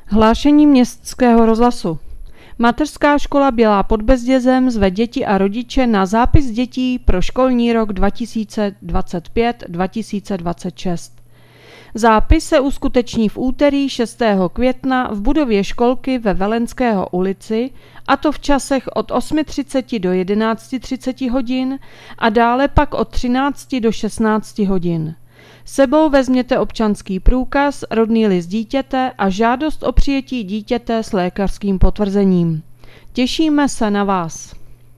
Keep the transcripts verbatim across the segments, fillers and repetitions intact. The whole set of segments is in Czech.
Hlášení Městského rozhlasu. Mateřská škola Bělá pod Bezdězem zve děti a rodiče na zápis dětí pro školní rok dva tisíce dvacet pět dva tisíce dvacet šest. Zápis se uskuteční v úterý šestého května v budově školky ve Velenského ulici, a to v časech od osm třicet do jedenáct třicet hodin a dále pak od třináct do šestnáct hodin. Sebou vezměte občanský průkaz, rodný list dítěte a žádost o přijetí dítěte s lékařským potvrzením. Těšíme se na vás.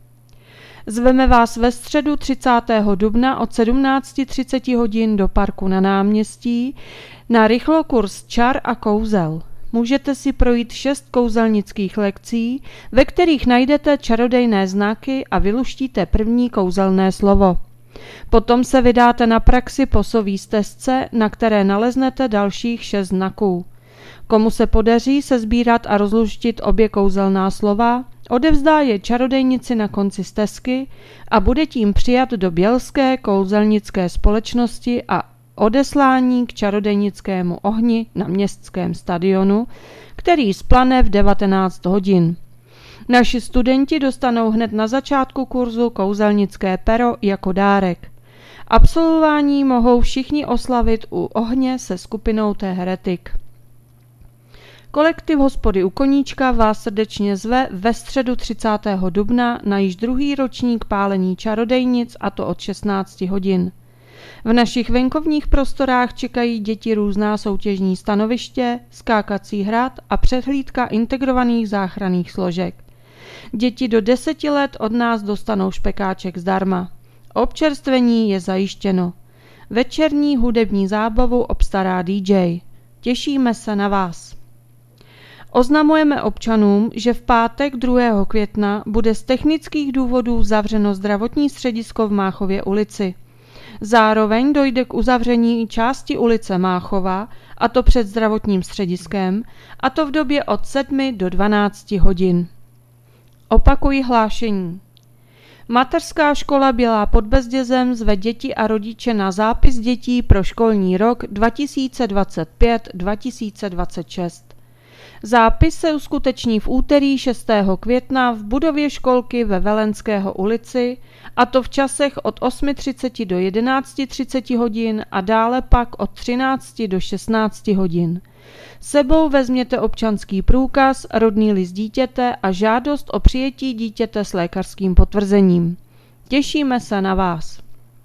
Zveme vás ve středu třicátého dubna od sedmnáct třicet hodin do parku na náměstí na rychlokurs čar a kouzel. Můžete si projít šest kouzelnických lekcí, ve kterých najdete čarodejné znaky a vyluštíte první kouzelné slovo. Potom se vydáte na praxi po sové stezce, na které naleznete dalších šest znaků. Komu se podaří sesbírat a rozluštit obě kouzelná slova, odevzdá je čarodejnici na konci stezky a bude tím přijat do Bělské kouzelnické společnosti a odeslání k čarodejnickému ohni na městském stadionu, který splane v devatenáct hodin. Naši studenti dostanou hned na začátku kurzu kouzelnické pero jako dárek. Absolvování mohou všichni oslavit u ohně se skupinou The Heretic. Kolektiv hospody u Koníčka vás srdečně zve ve středu třicátého dubna na již druhý ročník pálení čarodejnic, a to od šestnáct hodin. V našich venkovních prostorách čekají děti různá soutěžní stanoviště, skákací hrad a přehlídka integrovaných záchranných složek. Děti do deseti let od nás dostanou špekáček zdarma. Občerstvení je zajištěno. Večerní hudební zábavu obstará dý džej. Těšíme se na vás. Oznamujeme občanům, že v pátek druhého května bude z technických důvodů zavřeno zdravotní středisko v Máchově ulici. Zároveň dojde k uzavření části ulice Máchova, a to před zdravotním střediskem, a to v době od sedmi do dvanácti hodin. Opakuji hlášení. Mateřská škola Bělá pod Bezdězem zve děti a rodiče na zápis dětí pro školní rok dva tisíce dvacet pět dva tisíce dvacet šest. Zápis se uskuteční v úterý šestého května v budově školky ve Velenského ulici, a to v časech od osm třicet do jedenáct třicet hodin a dále pak od třináct do šestnáct hodin. Sebou vezměte občanský průkaz, rodný list dítěte a žádost o přijetí dítěte s lékařským potvrzením. Těšíme se na vás.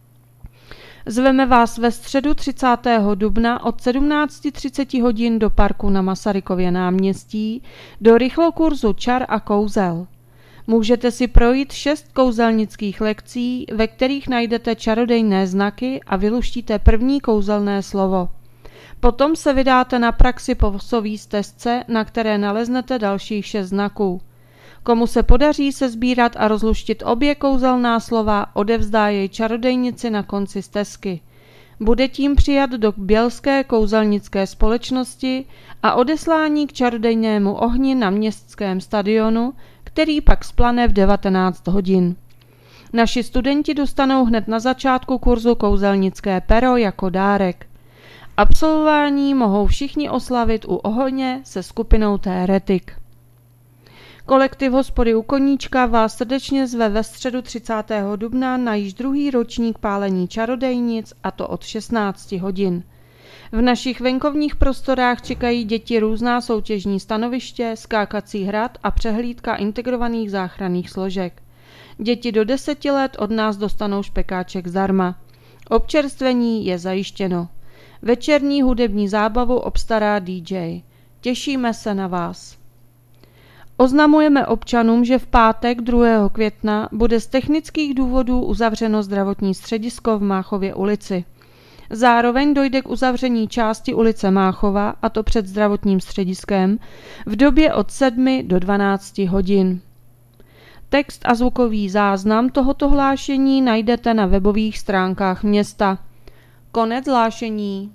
Zveme vás ve středu třicátého dubna od sedmnáct třicet hodin do parku na Masarykově náměstí do rychlokurzu čar a kouzel. Můžete si projít šest kouzelnických lekcí, ve kterých najdete čarodejné znaky a vyluštíte první kouzelné slovo. Potom se vydáte na praxi po sové stezce, na které naleznete dalších šest znaků. Komu se podaří sesbírat a rozluštit obě kouzelná slova, odevzdá jej čarodejnici na konci stezky. Bude tím přijat do Bělské kouzelnické společnosti a odeslání k čarodejnému ohni na městském stadionu, který pak splane v devatenáct hodin. Naši studenti dostanou hned na začátku kurzu kouzelnické pero jako dárek. Absolvování mohou všichni oslavit u ohně se skupinou The Heretic. Kolektiv hospody u Koníčka vás srdečně zve ve středu třicátého dubna na již druhý ročník pálení čarodejnic, a to od šestnáct hodin. V našich venkovních prostorách čekají děti různá soutěžní stanoviště, skákací hrad a přehlídka integrovaných záchranných složek. Děti do deseti let od nás dostanou špekáček zdarma. Občerstvení je zajištěno. Večerní hudební zábavu obstará dý džej. Těšíme se na vás. Oznamujeme občanům, že v pátek druhého května bude z technických důvodů uzavřeno zdravotní středisko v Máchově ulici. Zároveň dojde k uzavření části ulice Máchova, a to před zdravotním střediskem, v době od sedmi do dvanácti hodin. Text a zvukový záznam tohoto hlášení najdete na webových stránkách města. Konec hlášení.